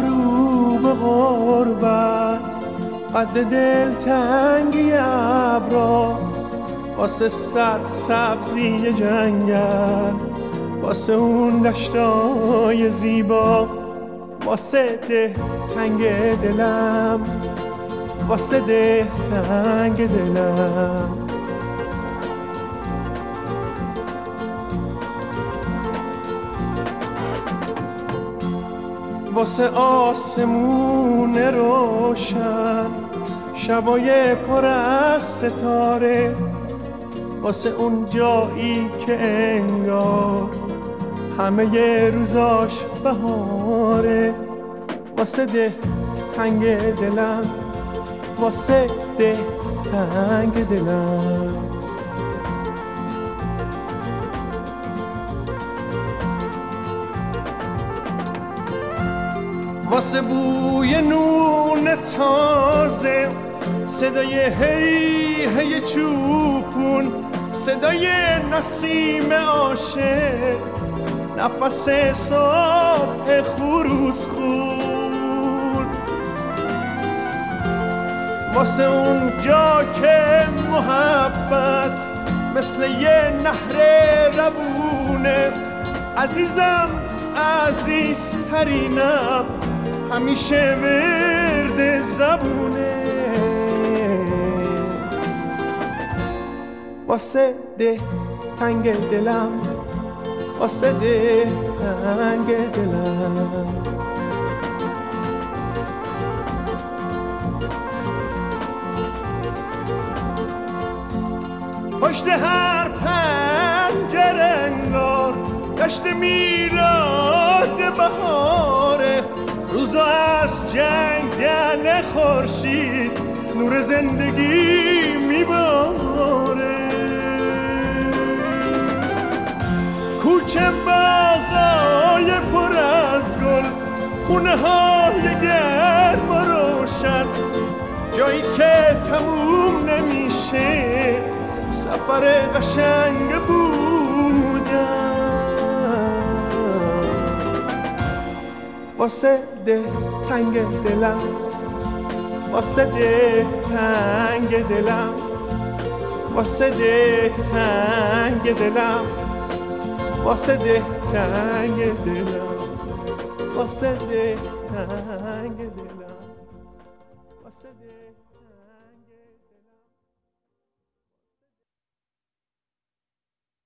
غروب غربت قد دل تنگی ابرا، واسه سبزی جنگل، واسه اون دشتای زیبا، واسه ده تنگ دلم، واسه ده تنگ دلم. واسه آسمون روشن، شبای پر از ستاره، واسه اون جایی که انگار همه روزاش بهاره، واسه ده تنگ دلم، واسه ده تنگ دلم. واسه بوی نون تازه، صدای هی هی چوپون، صدای نسیم عاشق، نفس صبح خروس خون. واسه اون جا که محبت مثل یه نهر روونه، عزیزم عزیزترینم، همیشه ورد زبونه. واسه ده تنگ دلم، واسه ده تنگ دلم. پشت هر پنجره انگار دشت میلاد بهاره، روزا از جنگل خورشید نور زندگی میباره. کوچه باغای پر از گل، خونه های گرم و روشن، جایی که تموم نمیشه سفر قشنگ بودن. واسه ده تنگ دلم، واسه ده تنگ دلم، واسه ده تنگ دلم، واسه ده تنگ دلم، واسه ده تنگ دلم، واسه ده